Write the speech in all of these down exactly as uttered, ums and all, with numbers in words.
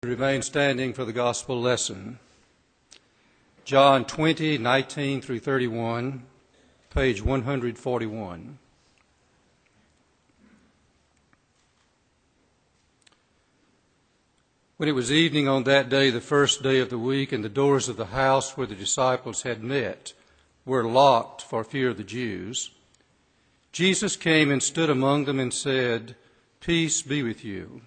Remain standing for the gospel lesson. John twenty, nineteen through thirty-one, page one forty-one. When it was evening on that day, the first day of the week, and the doors of the house where the disciples had met were locked for fear of the Jews, Jesus came and stood among them and said, "Peace be with you."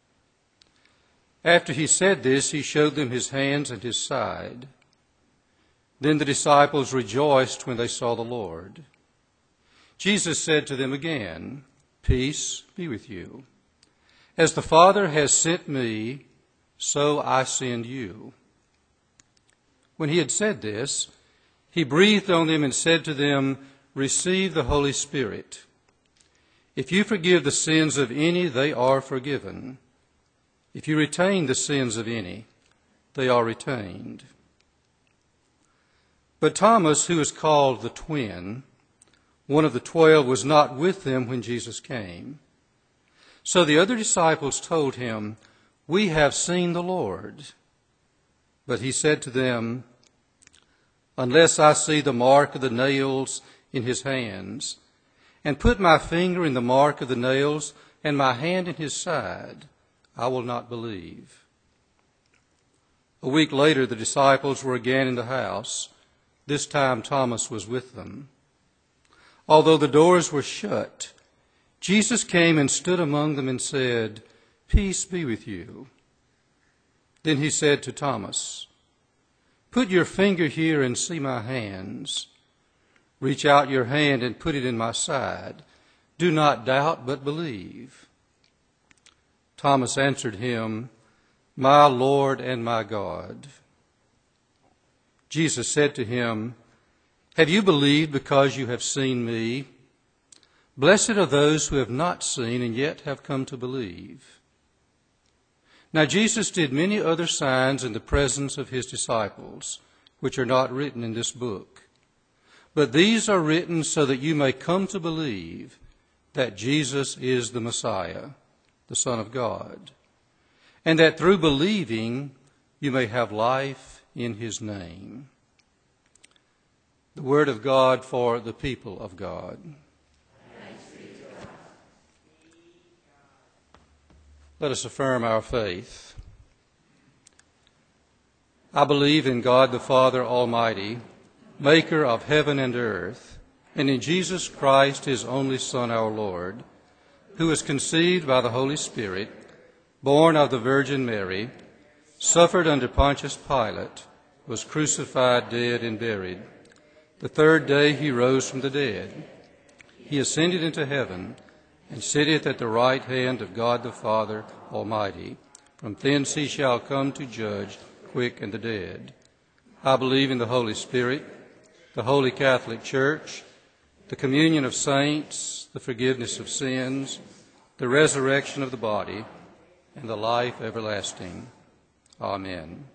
After he said this, he showed them his hands and his side. Then the disciples rejoiced when they saw the Lord. Jesus said to them again, "Peace be with you. As the Father has sent me, so I send you." When he had said this, he breathed on them and said to them, "Receive the Holy Spirit. If you forgive the sins of any, they are forgiven. If you retain the sins of any, they are retained." But Thomas, who is called the twin, one of the twelve, was not with them when Jesus came. So the other disciples told him, "We have seen the Lord." But he said to them, "Unless I see the mark of the nails in his hands, and put my finger in the mark of the nails, and my hand in his side, I will not believe." A week later, the disciples were again in the house. This time Thomas was with them. Although the doors were shut, Jesus came and stood among them and said, "Peace be with you." Then he said to Thomas, "Put your finger here and see my hands. Reach out your hand and put it in my side. Do not doubt, but believe." Thomas answered him, "My Lord and my God." Jesus said to him, "Have you believed because you have seen me? Blessed are those who have not seen and yet have come to believe." Now Jesus did many other signs in the presence of his disciples, which are not written in this book. But these are written so that you may come to believe that Jesus is the Messiah, the Son of God, and that through believing you may have life in his name. The word of God for the people of God. Thanks be to God. Let us affirm our faith. I believe in God the Father Almighty, maker of heaven and earth, and in Jesus Christ, his only Son, our Lord, who was conceived by the Holy Spirit, born of the Virgin Mary, suffered under Pontius Pilate, was crucified, dead, and buried. The third day he rose from the dead. He ascended into heaven and sitteth at the right hand of God the Father Almighty. From thence he shall come to judge quick and the dead. I believe in the Holy Spirit, the Holy Catholic Church, the communion of saints, the forgiveness of sins, the resurrection of the body, and the life everlasting. Amen.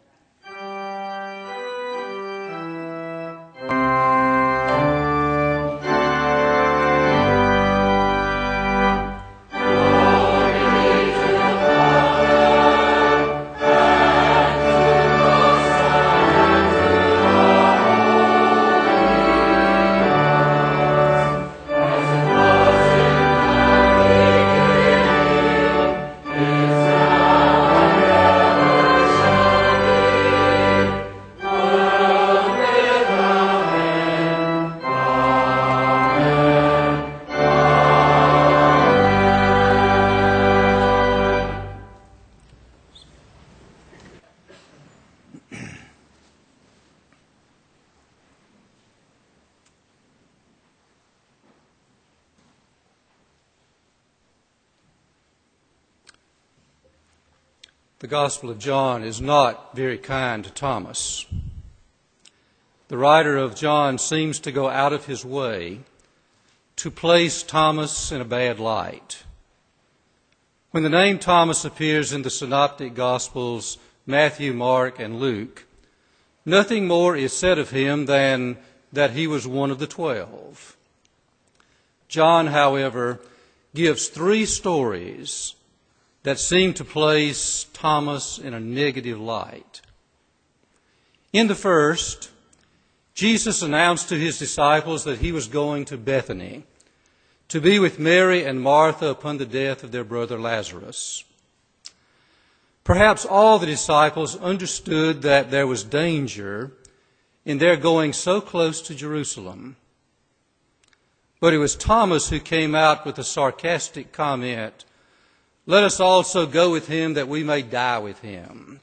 The Gospel of John is not very kind to Thomas. The writer of John seems to go out of his way to place Thomas in a bad light. When the name Thomas appears in the Synoptic Gospels, Matthew, Mark, and Luke, nothing more is said of him than that he was one of the twelve. John, however, gives three stories that seemed to place Thomas in a negative light. In the first, Jesus announced to his disciples that he was going to Bethany to be with Mary and Martha upon the death of their brother Lazarus. Perhaps all the disciples understood that there was danger in their going so close to Jerusalem. But it was Thomas who came out with a sarcastic comment, "Let us also go with him that we may die with him."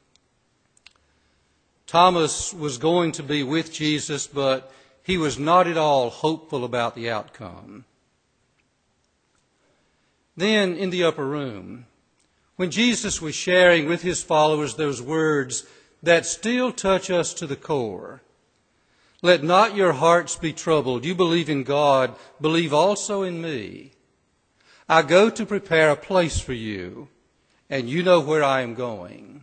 Thomas was going to be with Jesus, but he was not at all hopeful about the outcome. Then in the upper room, when Jesus was sharing with his followers those words that still touch us to the core, "Let not your hearts be troubled. You believe in God, believe also in me. I go to prepare a place for you, and you know where I am going."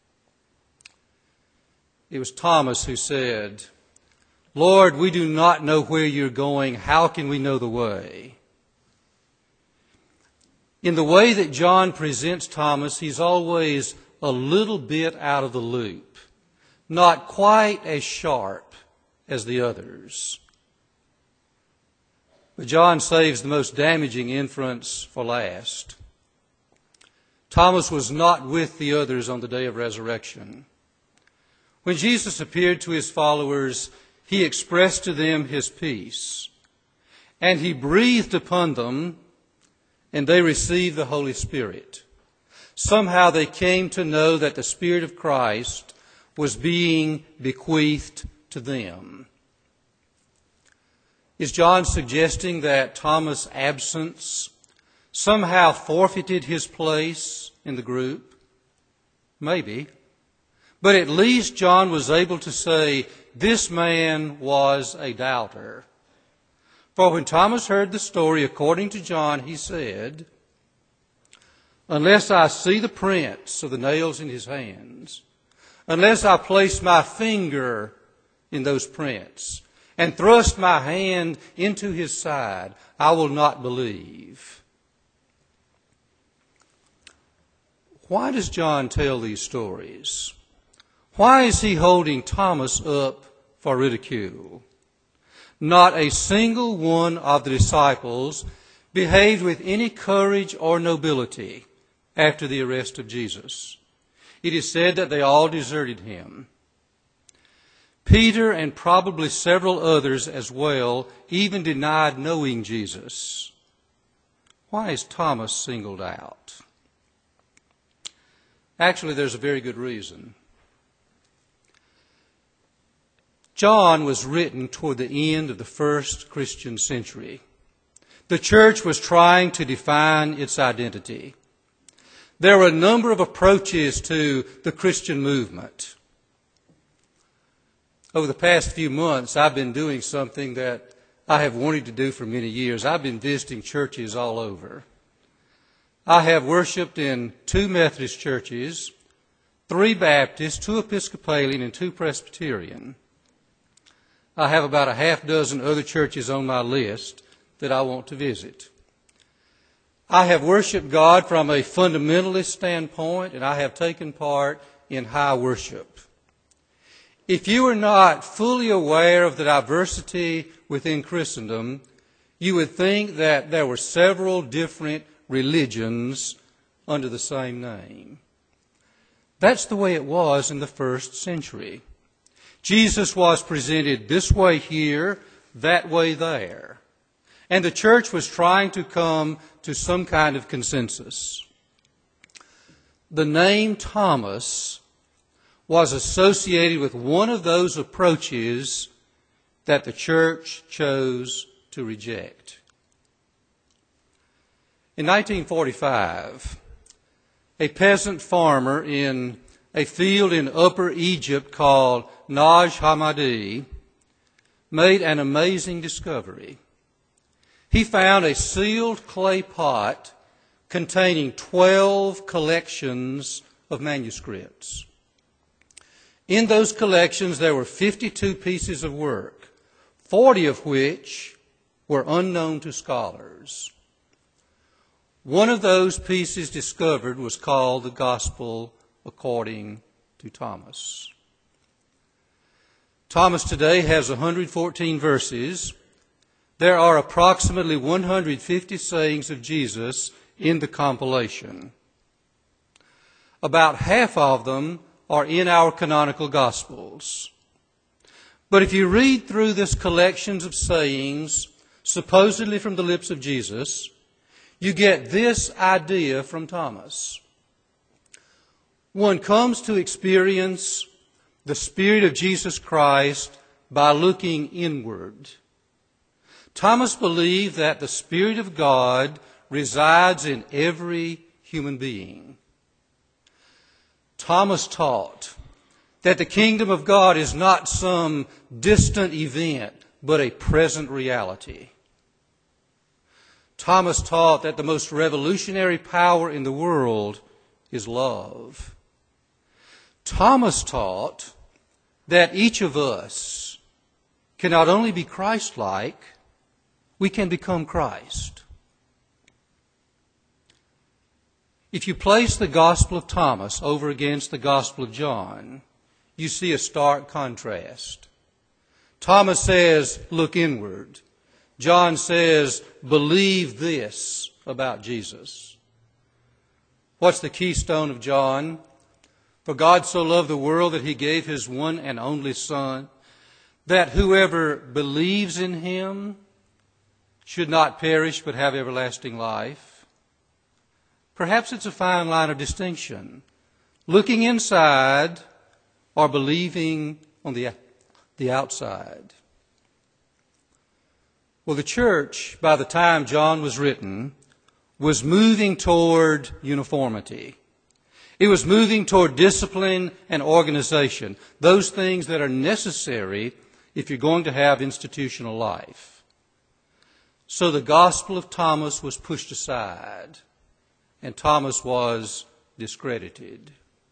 It was Thomas who said, "Lord, we do not know where you're going. How can we know the way?" In the way that John presents Thomas, he's always a little bit out of the loop, not quite as sharp as the others. But John saves the most damaging inference for last. Thomas was not with the others on the day of resurrection. When Jesus appeared to his followers, he expressed to them his peace, and he breathed upon them, and they received the Holy Spirit. Somehow they came to know that the Spirit of Christ was being bequeathed to them. Is John suggesting that Thomas' absence somehow forfeited his place in the group? Maybe. But at least John was able to say, this man was a doubter. For when Thomas heard the story, according to John, he said, "Unless I see the prints of the nails in his hands, unless I place my finger in those prints and thrust my hand into his side, I will not believe." Why does John tell these stories? Why is he holding Thomas up for ridicule? Not a single one of the disciples behaved with any courage or nobility after the arrest of Jesus. It is said that they all deserted him. Peter and probably several others as well even denied knowing Jesus. Why is Thomas singled out? Actually, there's a very good reason. John was written toward the end of the first Christian century. The church was trying to define its identity. There were a number of approaches to the Christian movement. Over the past few months, I've been doing something that I have wanted to do for many years. I've been visiting churches all over. I have worshiped in two Methodist churches, three Baptist, two Episcopalian, and two Presbyterian. I have about a half dozen other churches on my list that I want to visit. I have worshiped God from a fundamentalist standpoint, and I have taken part in high worship. If you are not fully aware of the diversity within Christendom, you would think that there were several different religions under the same name. That's the way it was in the first century. Jesus was presented this way here, that way there. And the church was trying to come to some kind of consensus. The name Thomas was associated with one of those approaches that the church chose to reject. In nineteen forty-five, a peasant farmer in a field in Upper Egypt called Naj Hammadi made an amazing discovery. He found a sealed clay pot containing twelve collections of manuscripts. In those collections there were fifty-two pieces of work, forty of which were unknown to scholars. One of those pieces discovered was called the Gospel according to Thomas. Thomas today has one hundred fourteen verses. There are approximately one hundred fifty sayings of Jesus in the compilation. About half of them are in our canonical Gospels. But if you read through this collection of sayings, supposedly from the lips of Jesus, you get this idea from Thomas. One comes to experience the Spirit of Jesus Christ by looking inward. Thomas believed that the Spirit of God resides in every human being. Thomas taught that the kingdom of God is not some distant event, but a present reality. Thomas taught that the most revolutionary power in the world is love. Thomas taught that each of us can not only be Christ-like, we can become Christ. If you place the Gospel of Thomas over against the Gospel of John, you see a stark contrast. Thomas says, look inward. John says, believe this about Jesus. What's the keystone of John? For God so loved the world that he gave his one and only Son, that whoever believes in him should not perish but have everlasting life. Perhaps it's a fine line of distinction. Looking inside or believing on the, the outside. Well, the church, by the time John was written, was moving toward uniformity. It was moving toward discipline and organization, those things that are necessary if you're going to have institutional life. So the Gospel of Thomas was pushed aside, and Thomas was discredited.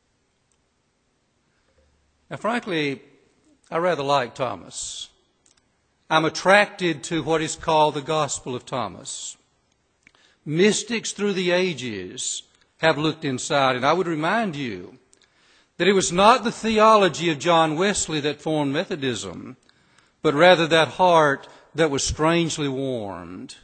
Now, frankly, I rather like Thomas. I'm attracted to what is called the Gospel of Thomas. Mystics through the ages have looked inside, and I would remind you that it was not the theology of John Wesley that formed Methodism, but rather that heart that was strangely warmed.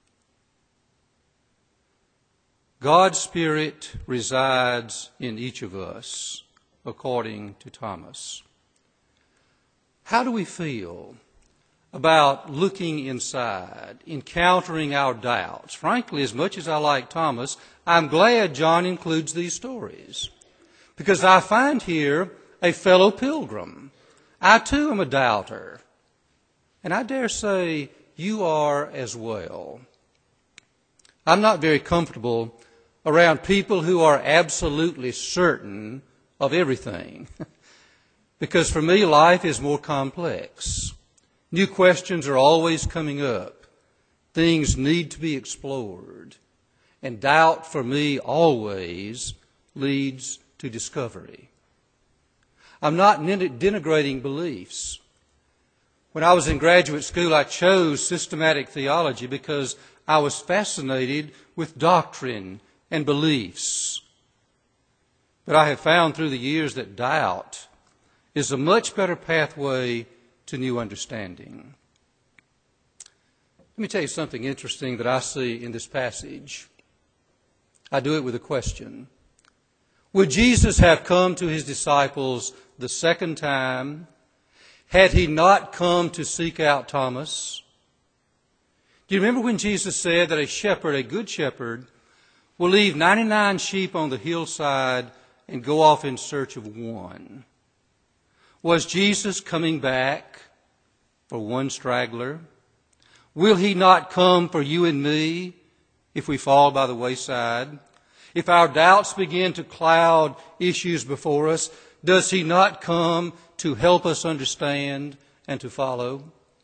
God's Spirit resides in each of us, according to Thomas. How do we feel about looking inside, encountering our doubts? Frankly, as much as I like Thomas, I'm glad John includes these stories, because I find here a fellow pilgrim. I too am a doubter, and I dare say you are as well. I'm not very comfortable around people who are absolutely certain of everything, because for me life is more complex. New questions are always coming up. Things need to be explored. And doubt for me always leads to discovery. I'm not denigrating beliefs. When I was in graduate school, I chose systematic theology because I was fascinated with doctrine and beliefs. But I have found through the years that doubt is a much better pathway to new understanding. Let me tell you something interesting that I see in this passage. I do it with a question. Would Jesus have come to his disciples the second time had he not come to seek out Thomas? Do you remember when Jesus said that a shepherd, a good shepherd, will leave ninety-nine sheep on the hillside and go off in search of one? Was Jesus coming back for one straggler? Will he not come for you and me if we fall by the wayside? If our doubts begin to cloud issues before us, does he not come to help us understand and to follow?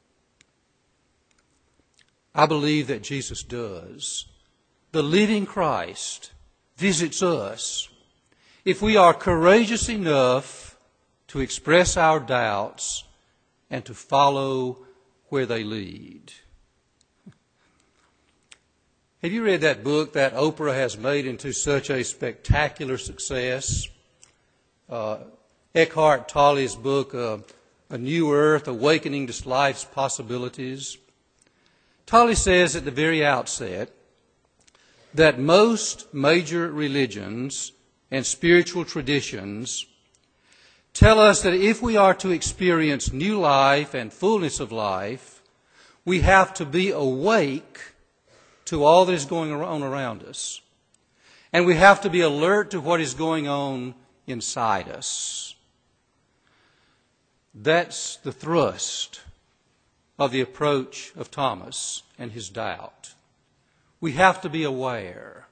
I believe that Jesus does. The living Christ visits us if we are courageous enough to express our doubts and to follow where they lead. Have you read that book that Oprah has made into such a spectacular success? Uh, Eckhart Tolle's book, uh, A New Earth, Awakening to Life's Possibilities. Tolle says at the very outset that most major religions and spiritual traditions tell us that if we are to experience new life and fullness of life, we have to be awake to all that is going on around us. And we have to be alert to what is going on inside us. That's the thrust of the approach of Thomas and his doubt. We have to be aware.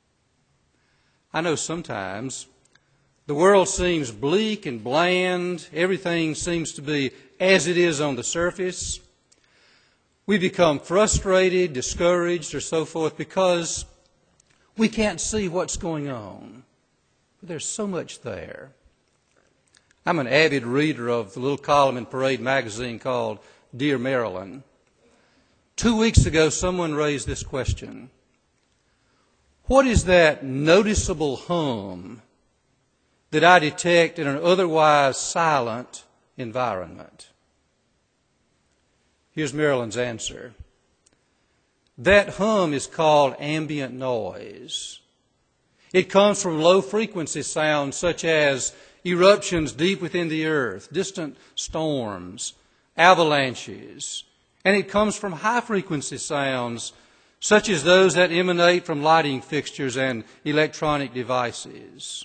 I know sometimes the world seems bleak and bland. Everything seems to be as it is on the surface. We become frustrated, discouraged, or so forth because we can't see what's going on. There's so much there. I'm an avid reader of the little column in Parade magazine called Dear Marilyn. Two weeks ago, someone raised this question. What is that noticeable hum that I detect in an otherwise silent environment? Here's Marilyn's answer. That hum is called ambient noise. It comes from low-frequency sounds such as eruptions deep within the earth, distant storms, avalanches, and it comes from high-frequency sounds such as those that emanate from lighting fixtures and electronic devices.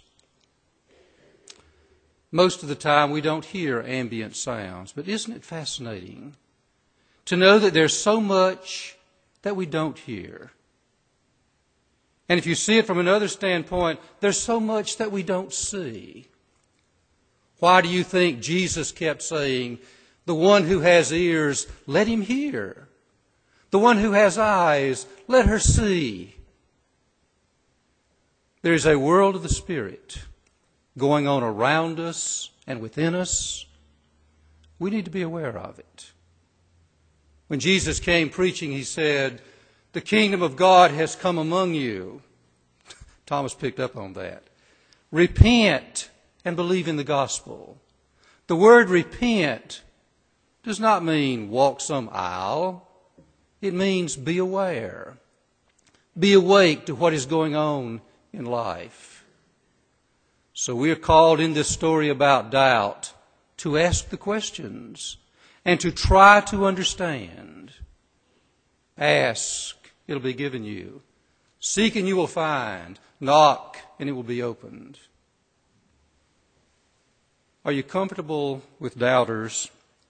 Most of the time we don't hear ambient sounds, but isn't it fascinating to know that there's so much that we don't hear? And if you see it from another standpoint, there's so much that we don't see. Why do you think Jesus kept saying, the one who has ears, let him hear. The one who has eyes, let her see. There is a world of the Spirit going on around us and within us. We need to be aware of it. When Jesus came preaching, he said, the kingdom of God has come among you. Thomas picked up on that. Repent and believe in the gospel. The word repent does not mean walk some aisle. It means be aware. Be awake to what is going on in life. So we are called in this story about doubt to ask the questions and to try to understand. Ask, it'll be given you. Seek and you will find. Knock and it will be opened. Are you comfortable with doubters?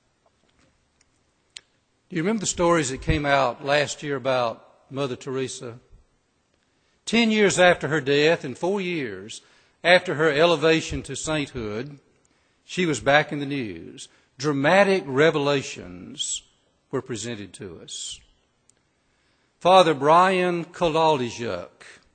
Do you remember the stories that came out last year about Mother Teresa? Ten years after her death and four years after her elevation to sainthood, she was back in the news. Dramatic revelations were presented to us. Father Brian Kowalczyk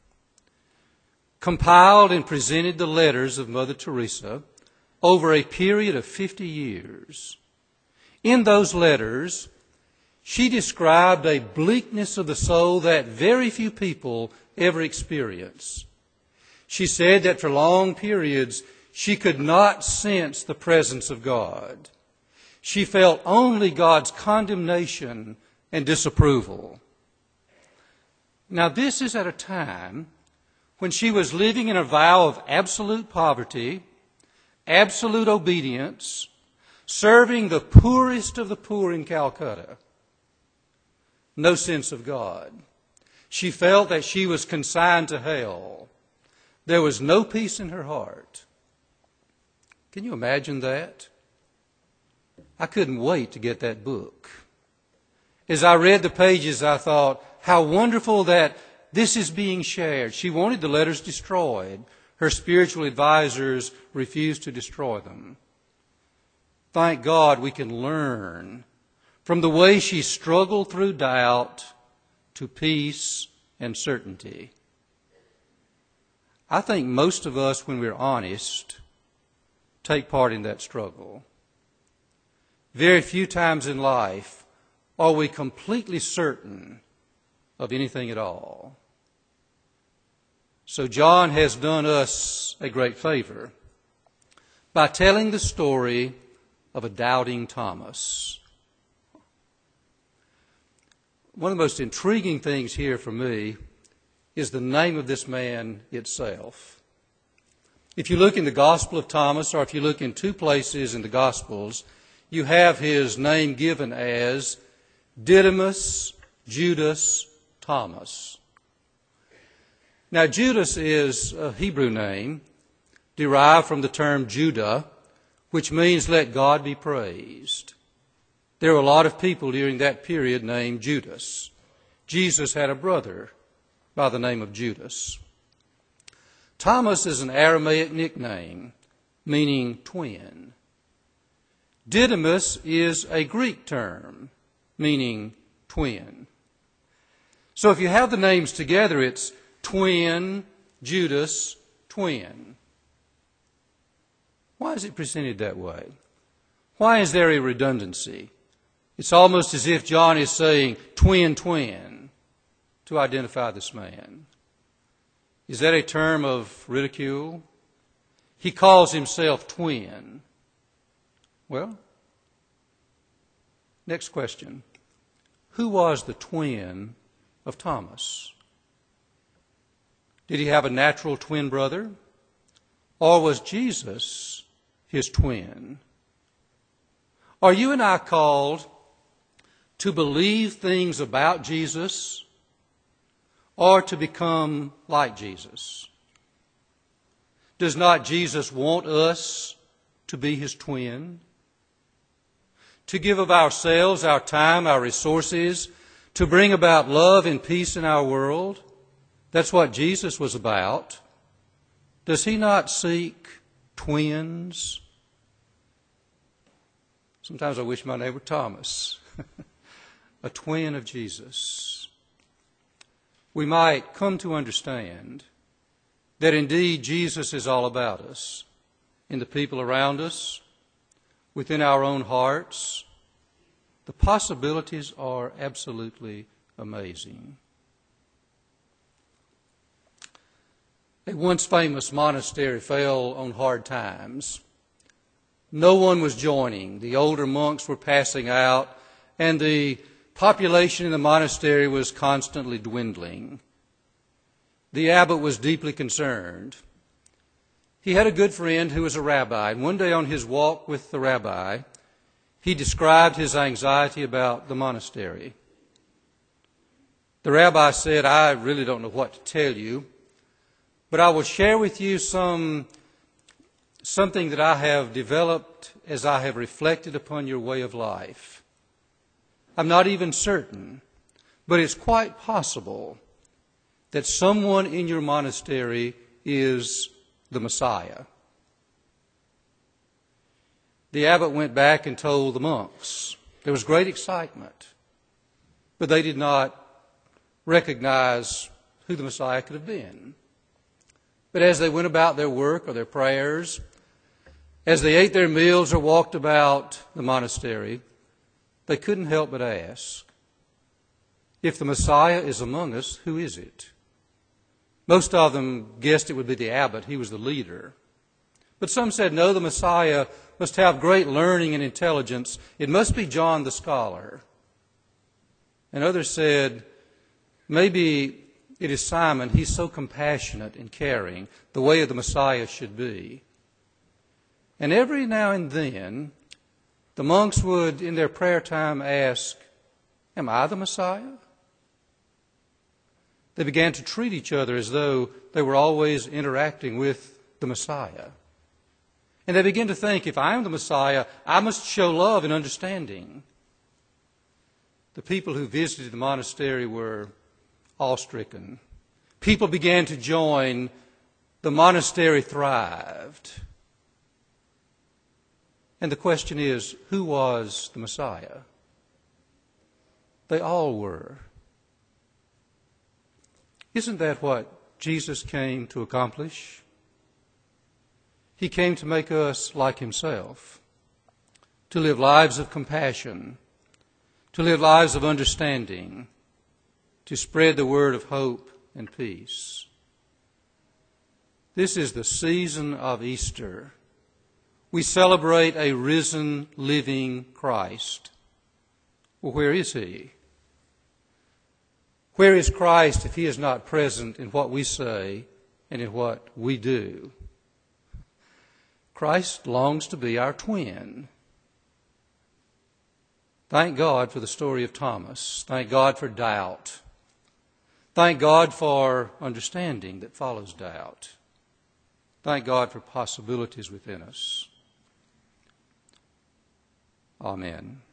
compiled and presented the letters of Mother Teresa over a period of fifty years. In those letters, she described a bleakness of the soul that very few people ever experience. She said that for long periods she could not sense the presence of God. She felt only God's condemnation and disapproval. Now this is at a time when she was living in a vow of absolute poverty, absolute obedience, serving the poorest of the poor in Calcutta. No sense of God. She felt that she was consigned to hell. There was no peace in her heart. Can you imagine that? I couldn't wait to get that book. As I read the pages, I thought, how wonderful that this is being shared. She wanted the letters destroyed. Her spiritual advisors refused to destroy them. Thank God we can learn from the way she struggled through doubt to peace and certainty. I think most of us, when we're honest, take part in that struggle. Very few times in life are we completely certain of anything at all. So John has done us a great favor by telling the story of a doubting Thomas. One of the most intriguing things here for me is the name of this man itself. If you look in the Gospel of Thomas, or if you look in two places in the Gospels, you have his name given as Didymus Judas Thomas. Now, Judas is a Hebrew name derived from the term Judah, which means let God be praised. There were a lot of people during that period named Judas. Jesus had a brother by the name of Judas. Thomas is an Aramaic nickname, meaning twin. Didymus is a Greek term, meaning twin. So if you have the names together, it's twin, Judas, twin. Why is it presented that way? Why is there a redundancy? It's almost as if John is saying twin, twin to identify this man. Is that a term of ridicule? He calls himself twin. Well, next question. Who was the twin of Thomas? Did he have a natural twin brother? Or was Jesus his twin? Are you and I called to believe things about Jesus or to become like Jesus? Does not Jesus want us to be his twin? To give of ourselves, our time, our resources, to bring about love and peace in our world? That's what Jesus was about. Does he not seek twins? Sometimes I wish my name were Thomas. A twin of Jesus. We might come to understand that indeed Jesus is all about us, in the people around us, within our own hearts. The possibilities are absolutely amazing. A once famous monastery fell on hard times. No one was joining. The older monks were passing out, and the population in the monastery was constantly dwindling. The abbot was deeply concerned. He had a good friend who was a rabbi, and one day on his walk with the rabbi, he described his anxiety about the monastery. The rabbi said, "I really don't know what to tell you, but I will share with you some something that I have developed as I have reflected upon your way of life. I'm not even certain, but it's quite possible that someone in your monastery is the Messiah." The abbot went back and told the monks. There was great excitement, but they did not recognize who the Messiah could have been. But as they went about their work or their prayers, as they ate their meals or walked about the monastery, they couldn't help but ask, if the Messiah is among us, who is it? Most of them guessed it would be the abbot. He was the leader. But some said, no, the Messiah must have great learning and intelligence. It must be John the scholar. And others said, maybe it is Simon. He's so compassionate and caring, the way of the Messiah should be. And every now and then, the monks would, in their prayer time, ask, am I the Messiah? They began to treat each other as though they were always interacting with the Messiah. And they began to think, if I am the Messiah, I must show love and understanding. The people who visited the monastery were awe-stricken. People began to join. The monastery thrived. And the question is, who was the Messiah? They all were. Isn't that what Jesus came to accomplish? He came to make us like himself, to live lives of compassion, to live lives of understanding, to spread the word of hope and peace. This is the season of Easter. We celebrate a risen, living Christ. Well, where is He? Where is Christ if He is not present in what we say and in what we do? Christ longs to be our twin. Thank God for the story of Thomas. Thank God for doubt. Thank God for understanding that follows doubt. Thank God for possibilities within us. Amen.